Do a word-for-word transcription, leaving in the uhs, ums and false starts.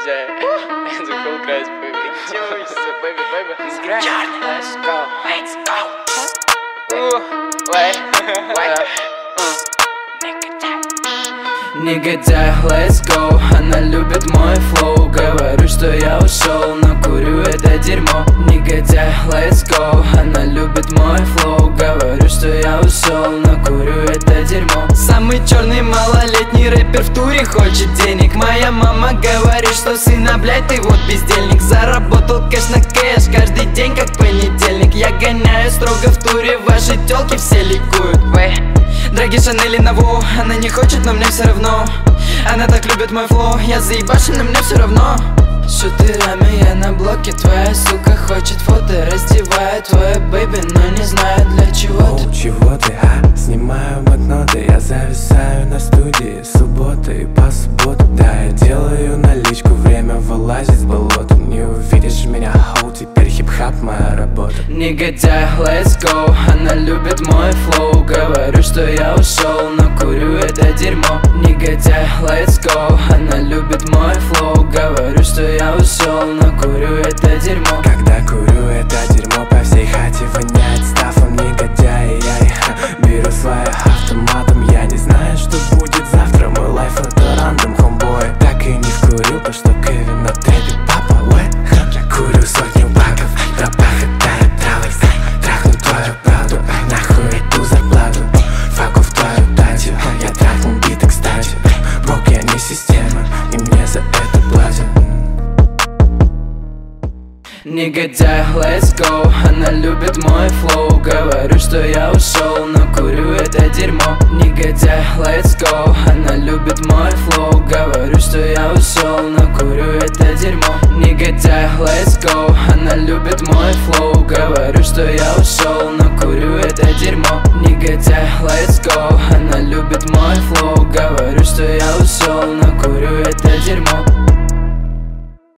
негодяй. Это cool guys, baby. Где учишься, baby, baby? Let's go, let's go. Wait, wait. Негодяй, let's go. Она любит мой флоу. Говорю, что я ушел, но курю это дерьмо. Негодяй, let's go. Она любит мой флоу. Говорю, что я ушел, но курю это дерьмо. Самый черный малолетний рэпер в туре хочет денег. Моя мама говорит, что сына, блядь, ты вот бездельник. Заработал кэш на кэш, каждый день как понедельник. Я гоняю строго в туре, ваши тёлки все ликуют. Дорогие Шанели Наво, она не хочет, но мне все равно. Она так любит мой флоу, я заебашен, но мне все равно. Шутерами я на блоке, твоя сука хочет фото. Раздевает твою бэйби, но не знаю для чего ты. Оу, чего ты, а? Снимаю блокноты, я зависаю на студии субботы по субботу. Да, я делаю наличку, время вылазить с болота. Не увидишь меня, хоу, теперь хип-хап моя работа. Негодяй, let's go. Она любит мой флоу. Говорю, что я ушел, но курю это дерьмо. Негодяй, let's go. Она любит мой флоу. Говорю, что я ушел, но курю это дерьмо. Когда курю это дерьмо, по всей хате воняет стафом. Негодяй, я их беру своим автоматом. Я не знаю, что будет завтра, мой лайф это рандом, хомбой. Так и не вкурил то, что Кевин на трепе, папа, what? Я курю сотню баков, тропа хватает травы. Трахну твою правду, нахуй эту зарплату. Факу в твою дачу, я трахнул биты, кстати. Бог, я не система, и мне за это платят. Негодяй, let's go. Она любит мой флоу. Говорю, что я ушел, но курю это дерьмо. Негодяй, let's go. Она любит мой флоу. Говорю, что я ушел, но курю это дерьмо. Негодяй, let's go. Она любит мой флоу. Говорю, что я ушел, но курю это дерьмо. Негодяй, let's go. Она любит мой флоу.